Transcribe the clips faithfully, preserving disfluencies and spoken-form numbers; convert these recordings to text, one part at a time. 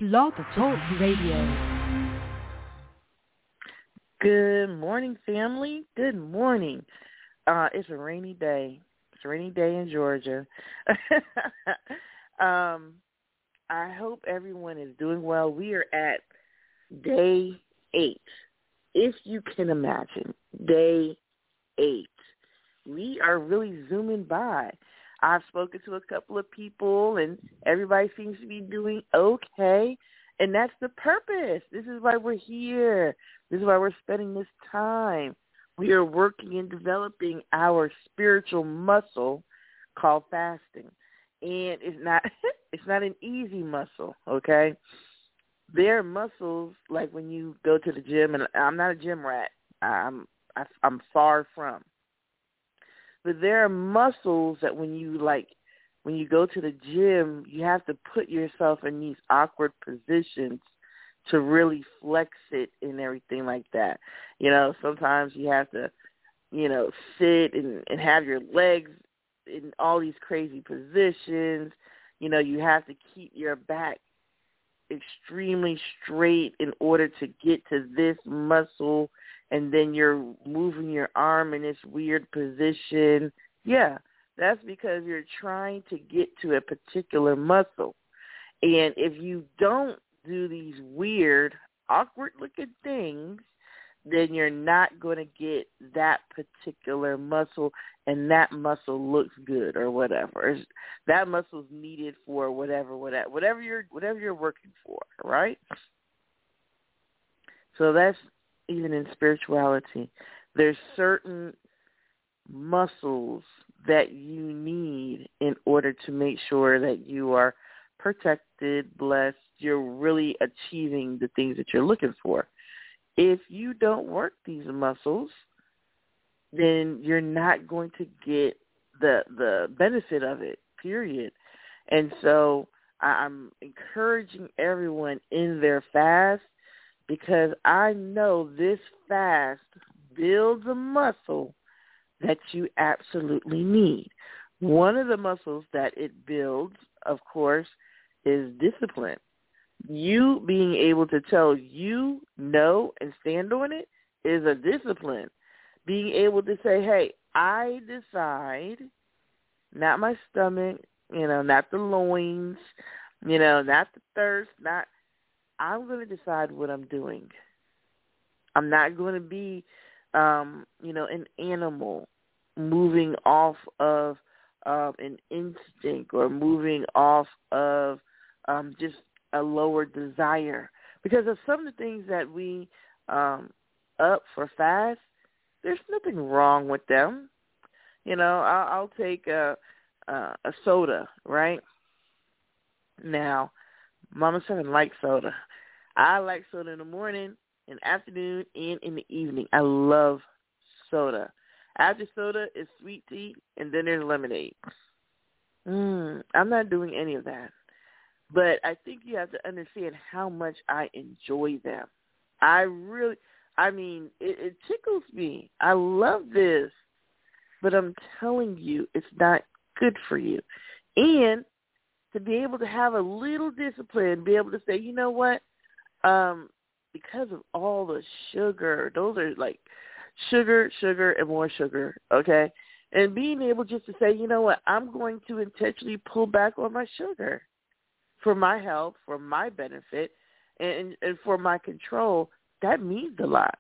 Blog Talk Radio. Good morning, family. Good morning. Uh, it's a rainy day. It's a rainy day in Georgia. um, I hope everyone is doing well. We are at day eight, if you can imagine. Day eight. We are really zooming by. I've spoken to a couple of people, and everybody seems to be doing okay, and that's the purpose. This is why we're here. This is why we're spending this time. We are working and developing our spiritual muscle called fasting, and it's not it's not an easy muscle, okay? There are muscles like when you go to the gym, and I'm not a gym rat. I'm I'm far from. But there are muscles that when you like, when you go to the gym, you have to put yourself in these awkward positions to really flex it and everything like that. You know, sometimes you have to, you know, sit and, and have your legs in all these crazy positions. You know, you have to keep your back extremely straight in order to get to this muscle, and then you're moving your arm in this weird position. Yeah, that's because you're trying to get to a particular muscle. And if you don't do these weird, awkward-looking things, then you're not going to get that particular muscle, and that muscle looks good or whatever. It's, that muscle's needed for whatever, whatever, whatever you're, whatever you're working for, right? So that's even in spirituality. There's certain muscles that you need in order to make sure that you are protected, blessed, you're really achieving the things that you're looking for. If you don't work these muscles, then you're not going to get the the benefit of it, period. And so I'm encouraging everyone in their fast, because I know this fast builds a muscle that you absolutely need. One of the muscles that it builds, of course, is discipline. You being able to tell you no and stand on it is a discipline. Being able to say, hey, I decide, not my stomach, you know, not the loins, you know, not the thirst, not, I'm going to decide what I'm doing. I'm not going to be, um, you know, an animal moving off of um, an instinct or moving off of um, just a lower desire. Because of some of the things that we um, up for fast, there's nothing wrong with them. You know, I'll, I'll take a, a, a soda, right? Now, Mama Seven likes soda. I like soda in the morning, in the afternoon, and in the evening. I love soda. After soda is sweet tea, and then there's lemonade. Mm, I'm not doing any of that. But I think you have to understand how much I enjoy them. I really, I mean, it, it tickles me. I love this. But I'm telling you, it's not good for you. And to be able to have a little discipline, be able to say, you know what, um, because of all the sugar, those are like sugar, sugar, and more sugar, okay? And being able just to say, you know what, I'm going to intentionally pull back on my sugar for my health, for my benefit, and, and for my control, that means a lot.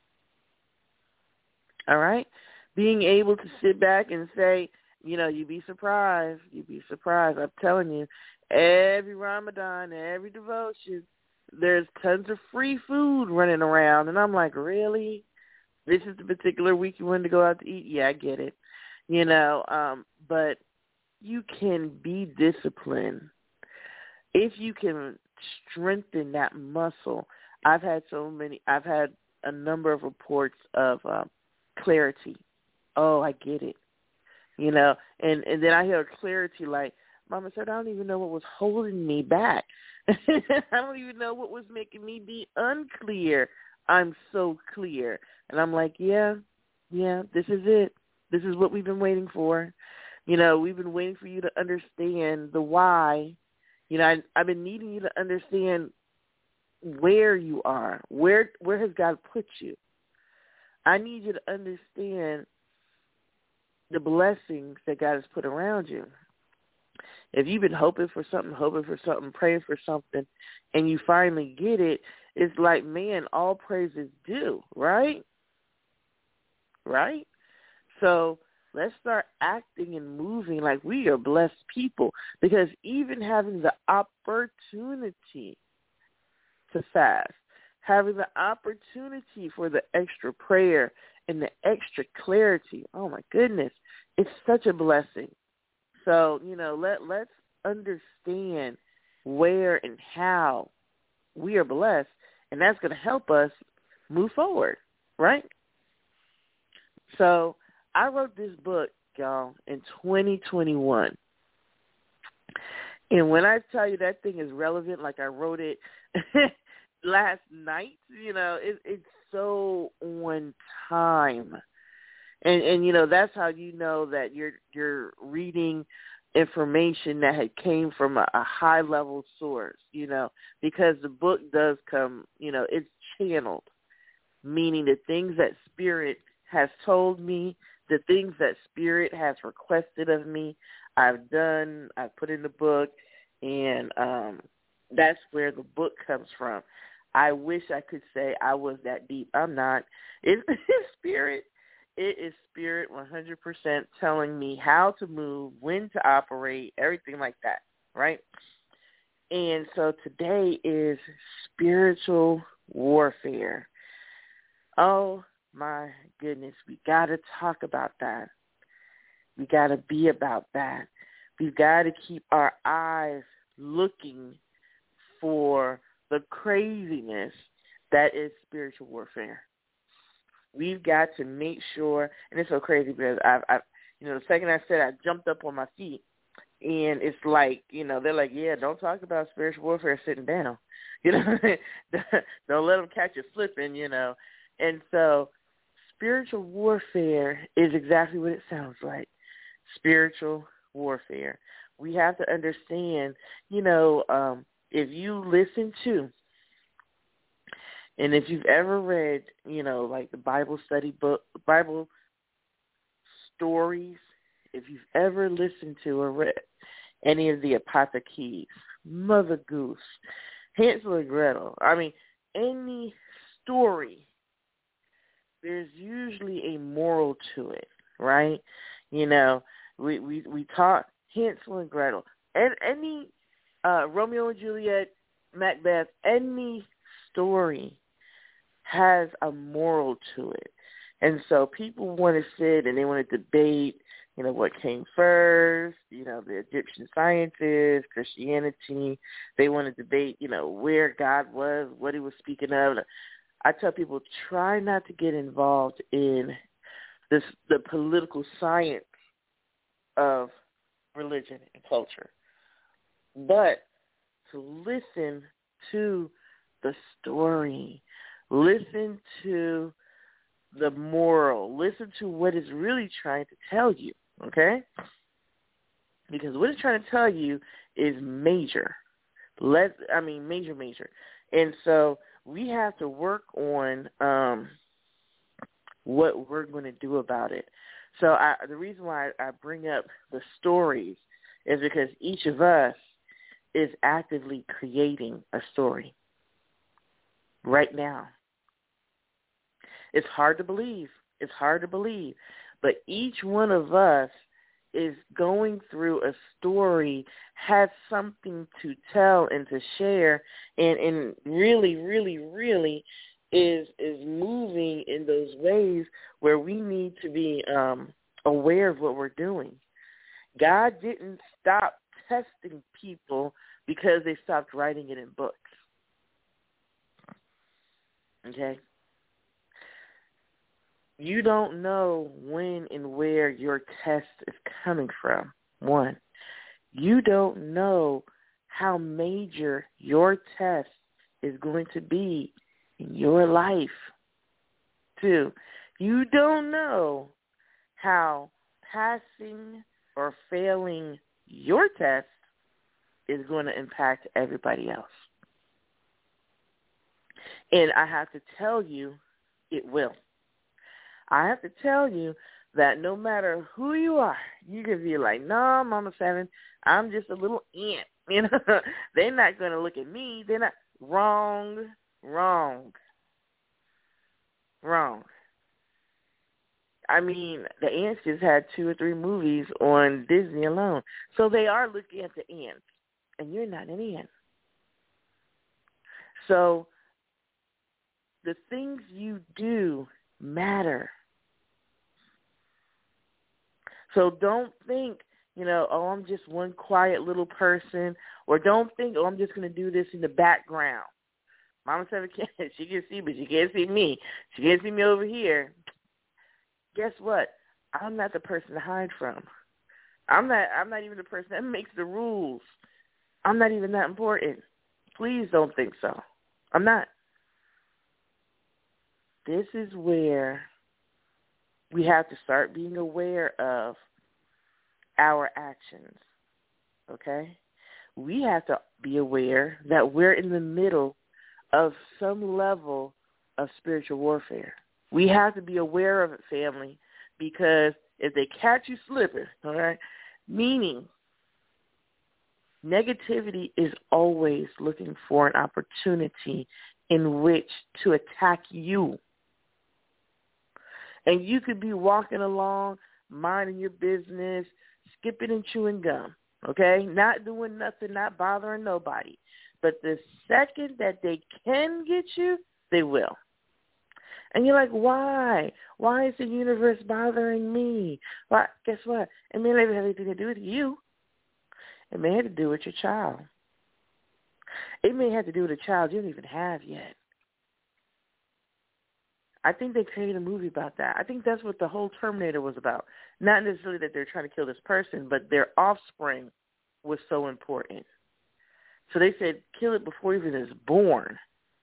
All right? Being able to sit back and say, you know, you'd be surprised. You'd be surprised. I'm telling you, every Ramadan, every devotion, there's tons of free food running around. And I'm like, really? This is the particular week you wanted to go out to eat? Yeah, I get it. You know, um, but you can be disciplined. If you can strengthen that muscle, I've had so many, I've had a number of reports of uh, clarity. Oh, I get it. You know, and, and then I hear clarity like, Mama said, I don't even know what was holding me back. I don't even know what was making me be unclear. I'm so clear. And I'm like, yeah, yeah, this is it. This is what we've been waiting for. You know, we've been waiting for you to understand the why You know, I, I've been needing you to understand where you are. Where where has God put you? I need you to understand the blessings that God has put around you. If you've been hoping for something, hoping for something, praying for something, and you finally get it, it's like, man, all praise is due, right? Right? So let's start acting and moving like we are blessed people, because even having the opportunity to fast, having the opportunity for the extra prayer and the extra clarity, oh my goodness, it's such a blessing. So, you know, let, let's understand where and how we are blessed, and that's going to help us move forward, right? So I wrote this book, y'all, in twenty twenty-one. And when I tell you that thing is relevant, like I wrote it last night, you know, it, it's so on time. And, and, you know, that's how you know that you're you're reading information that had came from a, a high-level source, you know, because the book does come, you know, it's channeled, meaning the things that Spirit has told me, the things that Spirit has requested of me, I've done, I've put in the book, and um, that's where the book comes from. I wish I could say I was that deep. I'm not. It's, it's Spirit. It is Spirit one hundred percent telling me how to move, when to operate, everything like that, right? And so today is spiritual warfare. Oh, my goodness, we got to talk about that. We got to be about that. We've got to keep our eyes looking for the craziness that is spiritual warfare. We've got to make sure, and it's so crazy because I've, I've, you know, the second I said, I jumped up on my feet, and it's like, you know, they're like, yeah, don't talk about spiritual warfare sitting down, you know, don't let them catch you slipping, you know, and so spiritual warfare is exactly what it sounds like, spiritual warfare. We have to understand, you know, um, if you listen to, and if you've ever read, you know, like the Bible study book, Bible stories, if you've ever listened to or read any of the Apothecades, Mother Goose, Hansel and Gretel, I mean, any story, there's usually a moral to it, right? You know, we we, we taught Hansel and Gretel, and any uh, Romeo and Juliet, Macbeth, any story has a moral to it. And so people want to sit and they want to debate, you know, what came first, you know, the Egyptian sciences, Christianity. They want to debate, you know, where God was, what he was speaking of. I tell people, try not to get involved in this, the political science of religion and culture, but to listen to the story. Listen to the moral. Listen to what it's really trying to tell you, okay? Because what it's trying to tell you is major. Let I mean, major, major. And so we have to work on um, what we're going to do about it. So I, the reason why I bring up the stories is because each of us is actively creating a story right now. It's hard to believe. It's hard to believe. But each one of us is going through a story, has something to tell and to share, and, and really, really, really is is moving in those ways where we need to be um, aware of what we're doing. God didn't stop testing people because they stopped writing it in books. Okay? You don't know when and where your test is coming from, one. You don't know how major your test is going to be in your life, two. You don't know how passing or failing your test is going to impact everybody else. And I have to tell you, it will. I have to tell you that no matter who you are, you can be like, no, Mama Seven, I'm just a little ant. You know, they're not going to look at me. They're not. Wrong, wrong, wrong. I mean, the ants just had two or three movies on Disney alone. So they are looking at the ants, and you're not an ant. So the things you do matter. So don't think, you know, oh, I'm just one quiet little person, or don't think, oh, I'm just going to do this in the background. Mama Seven can't, she can see, but she can't see me. She can't see me over here. Guess what? I'm not the person to hide from. I'm not, I'm not even the person that makes the rules. I'm not even that important. Please don't think so. I'm not. This is where we have to start being aware of our actions, okay? We have to be aware that we're in the middle of some level of spiritual warfare. We have to be aware of it, family, because if they catch you slipping, all right, meaning negativity is always looking for an opportunity in which to attack you. And you could be walking along, minding your business, skipping and chewing gum, okay? Not doing nothing, not bothering nobody. But the second that they can get you, they will. And you're like, why? Why is the universe bothering me? Well, guess what? It may not even have anything to do with you. It may have to do with your child. It may have to do with a child you don't even have yet. I think they created a movie about that. I think that's what the whole Terminator was about. Not necessarily that they're trying to kill this person, but their offspring was so important. So they said, kill it before even it's born.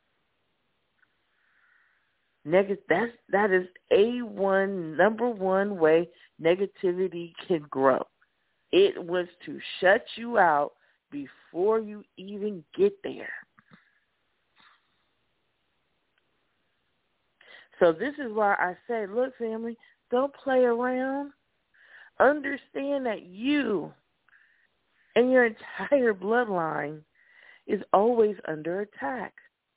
Neg- that's, that is a one, number one way negativity can grow. It was to shut you out before you even get there. So this is why I say, look, family, don't play around. Understand that you and your entire bloodline is always under attack.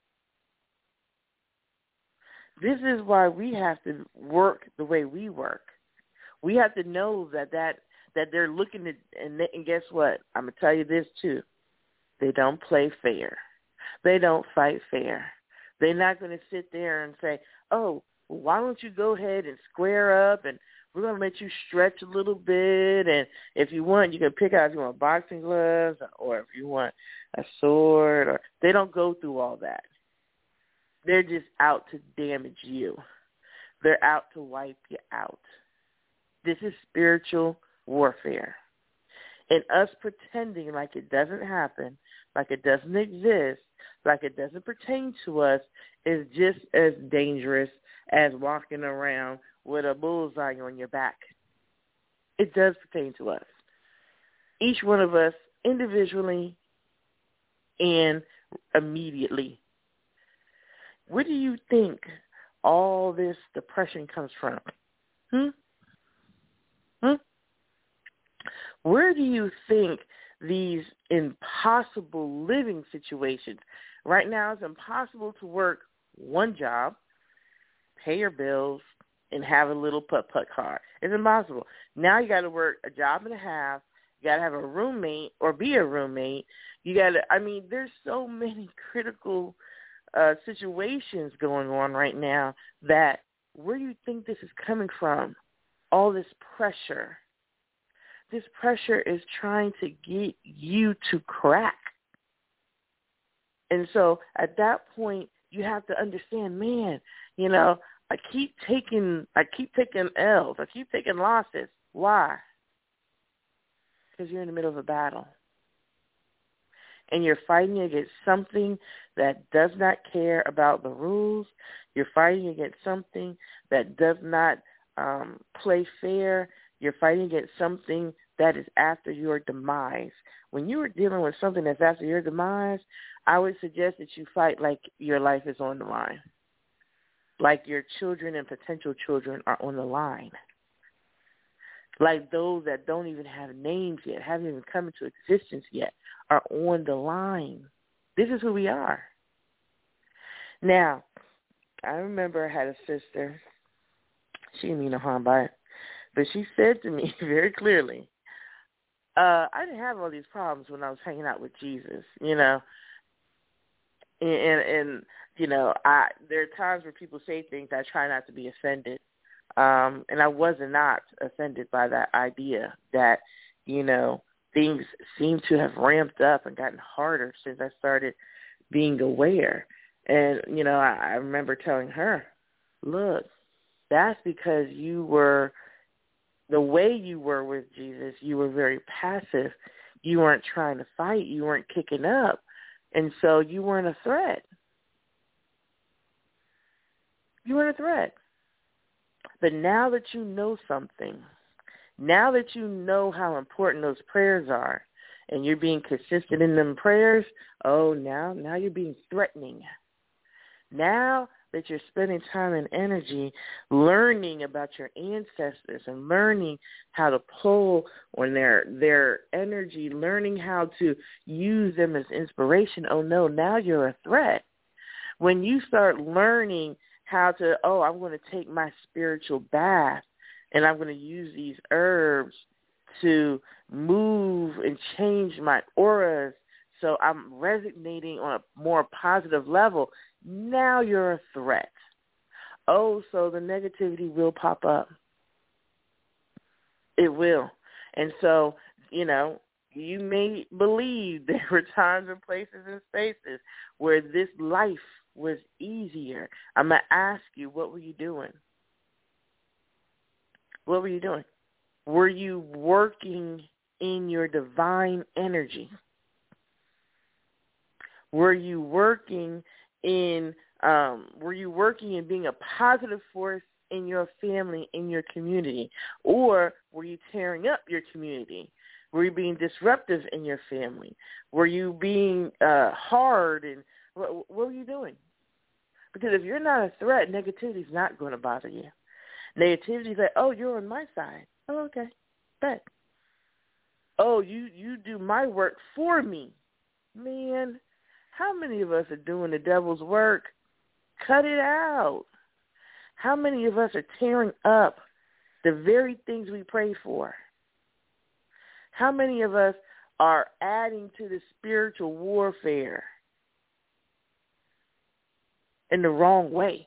This is why we have to work the way we work. We have to know that that, that they're looking at, and, they, and guess what? I'm going to tell you this too. They don't play fair. They don't fight fair. They're not going to sit there and say, oh, well, why don't you go ahead and square up, and we're going to let you stretch a little bit, and if you want, you can pick out if you want boxing gloves or if you want a sword. Or they don't go through all that. They're just out to damage you. They're out to wipe you out. This is spiritual warfare. And us pretending like it doesn't happen, like it doesn't exist, like it doesn't pertain to us, is just as dangerous as walking around with a bullseye on your back. It does pertain to us. Each one of us individually and immediately. Where do you think all this depression comes from? Hmm? Hmm? Where do you think these impossible living situations? Right now it's impossible to work one job, pay your bills, and have a little putt-putt car. It's impossible. Now you got to work a job and a half. You got to have a roommate or be a roommate. You got to, I mean, there's so many critical uh, situations going on right now that where do you think this is coming from? All this pressure. This pressure is trying to get you to crack. And so at that point, you have to understand, man, you know, I keep taking, I keep taking L's. I keep taking losses. Why? Because you're in the middle of a battle. And you're fighting against something that does not care about the rules. You're fighting against something that does not um, play fair. You're fighting against something that is after your demise. when you are dealing with something that's after your demise, I would suggest that you fight like your life is on the line, like your children and potential children are on the line, like those that don't even have names yet, haven't even come into existence yet, are on the line. This is who we are. Now, I remember I had a sister. She didn't mean no harm by it, but she said to me very clearly, uh, I didn't have all these problems when I was hanging out with Jesus, you know. And, and, and you know, I there are times where people say things, I try not to be offended. Um, and I was not offended by that idea that, you know, things seem to have ramped up and gotten harder since I started being aware. And, you know, I, I remember telling her, look, that's because you were, the way you were with Jesus, you were very passive. You weren't trying to fight. You weren't kicking up. And so you weren't a threat. You weren't a threat. But now that you know something, now that you know how important those prayers are, and you're being consistent in them prayers, oh, now, now you're being threatening. Now that you're spending time and energy learning about your ancestors and learning how to pull on their their energy, learning how to use them as inspiration, oh, no, now you're a threat. When you start learning how to, oh, I'm going to take my spiritual bath and I'm going to use these herbs to move and change my auras so I'm resonating on a more positive level, now you're a threat. Oh, so the negativity will pop up. It will. And so, you know, you may believe there were times and places and spaces where this life was easier. I'm going to ask you, what were you doing? What were you doing? Were you working in your divine energy? Were you working in, um, were you working in being a positive force in your family, in your community? Or were you tearing up your community? Were you being disruptive in your family? Were you being uh, hard? And what, what were you doing? Because if you're not a threat, negativity is not going to bother you. Negativity is like, oh, you're on my side. Oh, okay, bet. Oh, you, you do my work for me. Man, how many of us are doing the devil's work? Cut it out. How many of us are tearing up the very things we pray for? How many of us are adding to the spiritual warfare in the wrong way?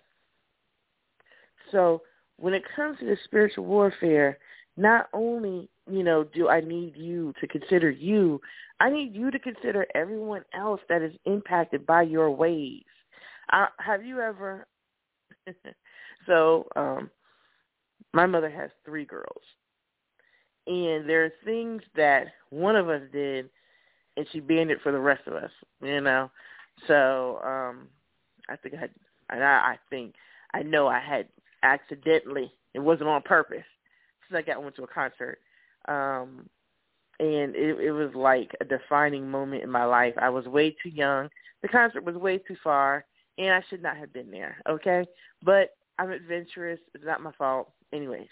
So when it comes to the spiritual warfare, not only, you know, do I need you to consider you, I need you to consider everyone else that is impacted by your ways. Uh, have you ever, so um, my mother has three girls, and there are things that one of us did, and she banned it for the rest of us, you know. So um, I think I had, and I, I think, I know I had accidentally, it wasn't on purpose, since I got went to a concert. Um, and it, it was like a defining moment in my life. I was way too young. The concert was way too far, and I should not have been there, okay? But I'm adventurous. It's not my fault. Anyways,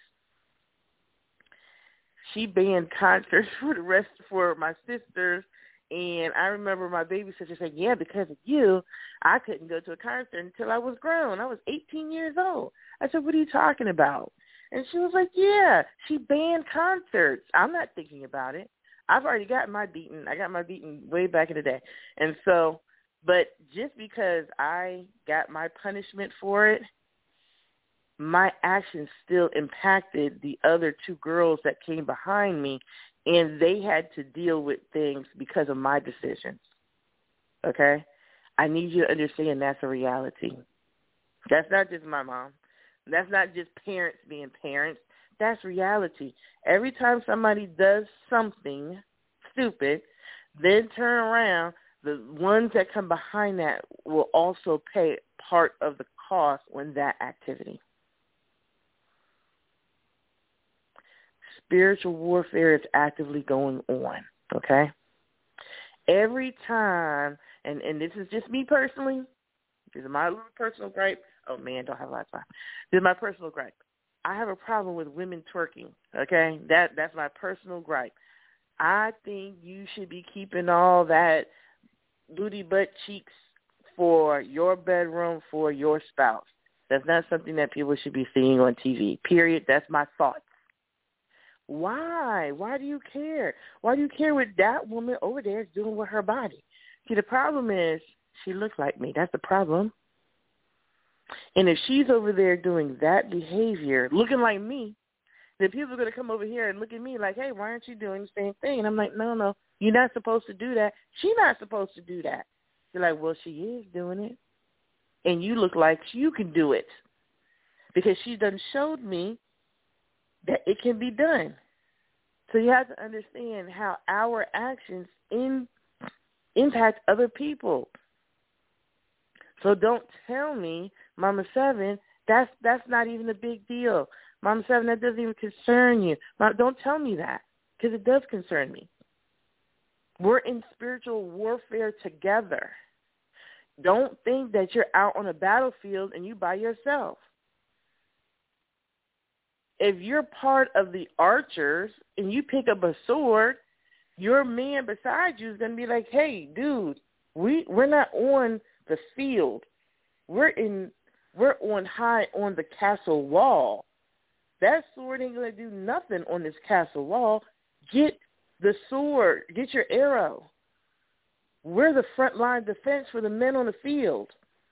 she banned concerts for the rest, for my sisters, and I remember my babysitter saying, yeah, because of you, I couldn't go to a concert until I was grown. I was eighteen years old. I said, what are you talking about? And she was like, yeah, she banned concerts. I'm not thinking about it. I've already gotten my beating. I got my beating way back in the day. And so, but just because I got my punishment for it, my actions still impacted the other two girls that came behind me, and they had to deal with things because of my decisions. Okay? I need you to understand that's a reality. That's not just my mom. That's not just parents being parents. That's reality. Every time somebody does something stupid, then turn around, the ones that come behind that will also pay part of the cost on that activity. Spiritual warfare is actively going on, okay? every time, and, and this is just me personally, this is my little personal gripe. Oh, man, don't have a lot of time. This is my personal gripe. I have a problem with women twerking, okay? That That's my personal gripe. I think you should be keeping all that booty butt cheeks for your bedroom, for your spouse. That's not something that people should be seeing on T V, period. That's my thoughts. Why? Why do you care? Why do you care what that woman over there is doing with her body? See, the problem is she looks like me. That's the problem. And if she's over there doing that behavior, looking like me, then people are going to come over here and look at me like, hey, why aren't you doing the same thing? And I'm like, no, no, you're not supposed to do that. She's not supposed to do that. You're like, well, she is doing it. And you look like you can do it because she done showed me that it can be done. So you have to understand how our actions in, impact other people. So don't tell me, Mama Seven, that's that's not even a big deal. Mama Seven, that doesn't even concern you. Mom, don't tell me that because it does concern me. We're in spiritual warfare together. Don't think that you're out on a battlefield and you by yourself. If you're part of the archers and you pick up a sword, your man beside you is going to be like, hey, dude, we, we're not on the field. We're in, we're on high on the castle wall. That sword ain't going to do nothing on this castle wall. Get the sword. Get your arrow. We're the front line defense for the men on the field.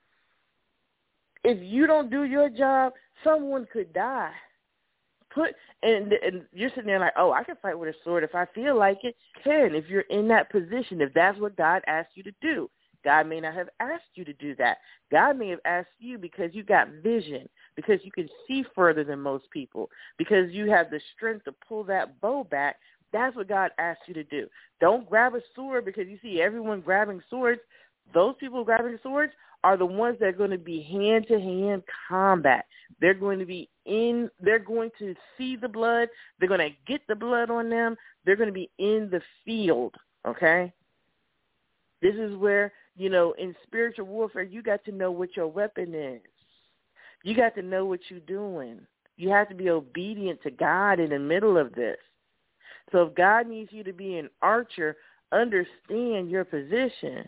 If you don't do your job, someone could die. Put and, and you're sitting there like, oh, I can fight with a sword if I feel like it. Can if you're in that position, if that's what God asked you to do. God may not have asked you to do that. God may have asked you because you got vision, because you can see further than most people, because you have the strength to pull that bow back. That's what God asked you to do. Don't grab a sword because you see everyone grabbing swords. Those people grabbing swords are the ones that are going to be hand-to-hand combat. They're going to be in, they're going to see the blood. They're going to get the blood on them. They're going to be in the field, okay? This is where, you know, in spiritual warfare, you got to know what your weapon is. You got to know what you're doing. You have to be obedient to God in the middle of this. So if God needs you to be an archer, understand your position.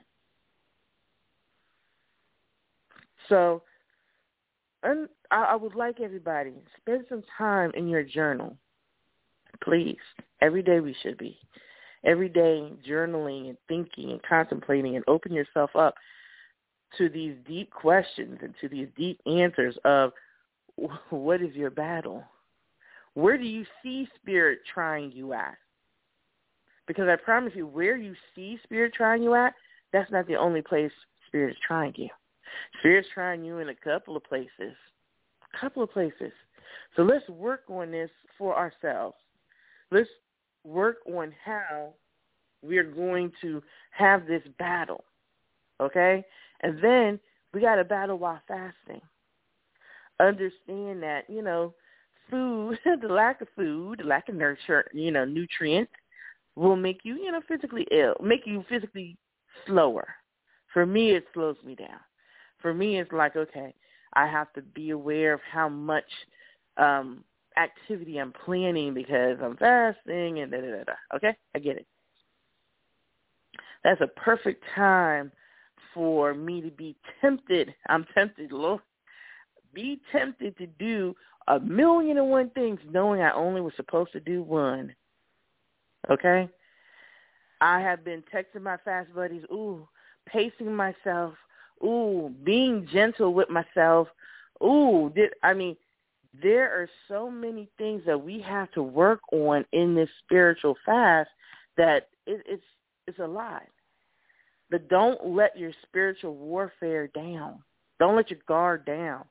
So un, I, I would like everybody, spend some time in your journal, please. Every day we should be. Every day journaling and thinking and contemplating and open yourself up to these deep questions and to these deep answers of what is your battle? Where do you see spirit trying you at? Because I promise you, where you see spirit trying you at, that's not the only place spirit is trying you. Spirit's trying you in a couple of places, a couple of places. So let's work on this for ourselves. Let's work on how we're going to have this battle, okay? And then we got to battle while fasting. Understand that, you know, food, the lack of food, the lack of nurture, you know, nutrients will make you, you know, physically ill, make you physically slower. For me, it slows me down. For me, it's like, okay, I have to be aware of how much um, activity I'm planning because I'm fasting and da-da-da-da. Okay? I get it. That's a perfect time for me to be tempted. I'm tempted, Lord. Be tempted to do a million and one things knowing I only was supposed to do one. Okay? I have been texting my fast buddies, ooh, pacing myself, ooh, being gentle with myself. Ooh, did, I mean, there are so many things that we have to work on in this spiritual fast that it, it's it's a lot. But don't let your spiritual warfare down. Don't let your guard down.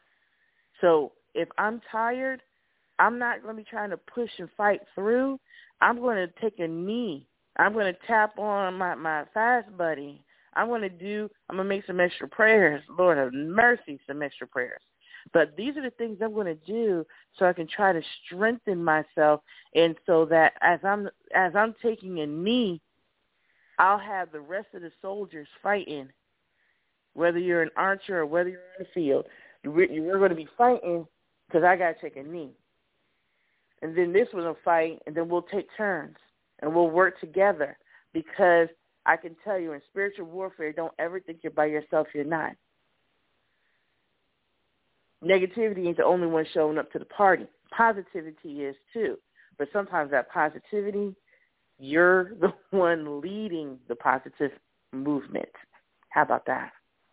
So if I'm tired, I'm not going to be trying to push and fight through. I'm going to take a knee. I'm going to tap on my, my fast buddy. I'm going to do, I'm going to make some extra prayers. Lord have mercy, some extra prayers. But these are the things I'm going to do so I can try to strengthen myself, and so that as I'm as I'm taking a knee, I'll have the rest of the soldiers fighting, whether you're an archer or whether you're in the field. We're going to be fighting because I got to take a knee. And then this one will fight, and then we'll take turns, and we'll work together because I can tell you in spiritual warfare, don't ever think you're by yourself. You're not. Negativity ain't the only one showing up to the party. Positivity is too. But sometimes that positivity, you're the one leading the positive movement. How about that?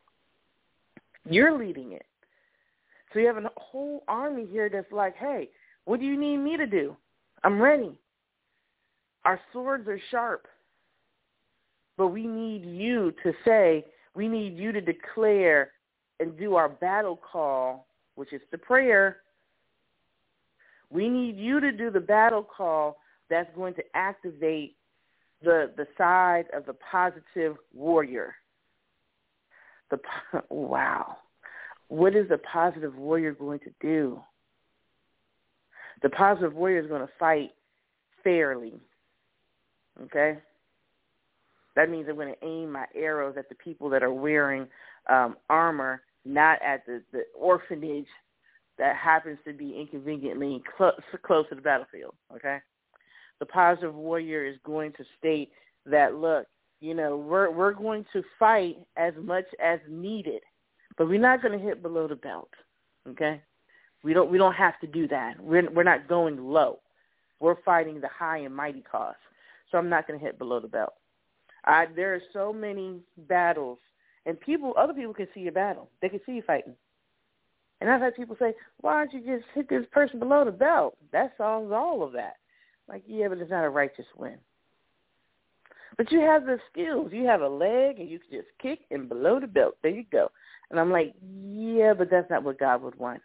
You're leading it. So you have a whole army here that's like, hey, what do you need me to do? I'm ready. Our swords are sharp. But we need you to say, we need you to declare and do our battle call, which is the prayer. We need you to do the battle call that's going to activate the the side of the positive warrior. The wow. What is the positive warrior going to do? The positive warrior is going to fight fairly. Okay? That means I'm going to aim my arrows at the people that are wearing um, armor, not at the, the orphanage that happens to be inconveniently close, close to the battlefield, okay? The positive warrior is going to state that, look, you know, we're we're going to fight as much as needed, but we're not going to hit below the belt, okay? We don't we don't have to do that. We're we're not going low. We're fighting the high and mighty cause, so I'm not going to hit below the belt. I, there are so many battles, and people, other people can see your battle. They can see you fighting. And I've had people say, why don't you just hit this person below the belt? That solves all of that. Like, yeah, but it's not a righteous win. But you have the skills. You have a leg, and you can just kick and below the belt. There you go. And I'm like, yeah, but that's not what God would want.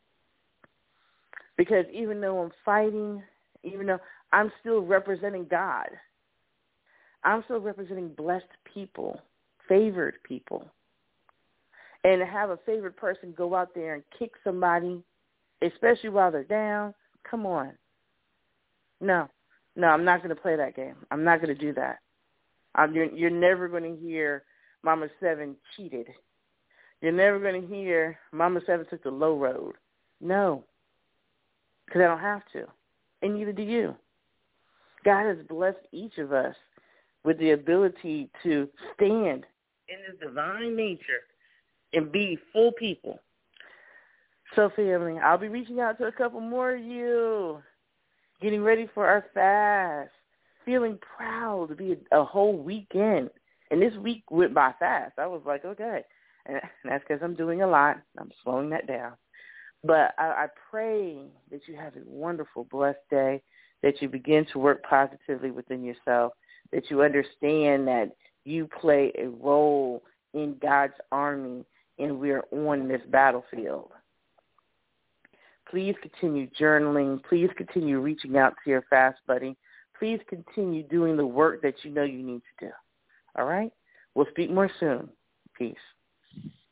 Because even though I'm fighting, even though I'm still representing God, I'm still representing blessed people, favored people. And to have a favored person go out there and kick somebody, especially while they're down, come on. No, no, I'm not going to play that game. I'm not going to do that. I'm, you're, you're never going to hear Mama Seven cheated. You're never going to hear Mama Seven took the low road. No, because I don't have to, and neither do you. God has blessed each of us with the ability to stand in His divine nature and be full people. So, family, I'll be reaching out to a couple more of you, getting ready for our fast, feeling proud to be a, a whole weekend. And this week went by fast. I was like, okay. And that's because I'm doing a lot. I'm slowing that down. But I, I pray that you have a wonderful, blessed day, that you begin to work positively within yourself, that you understand that you play a role in God's army and we're on this battlefield. Please continue journaling. Please continue reaching out to your fast buddy. Please continue doing the work that you know you need to do. All right? We'll speak more soon. Peace.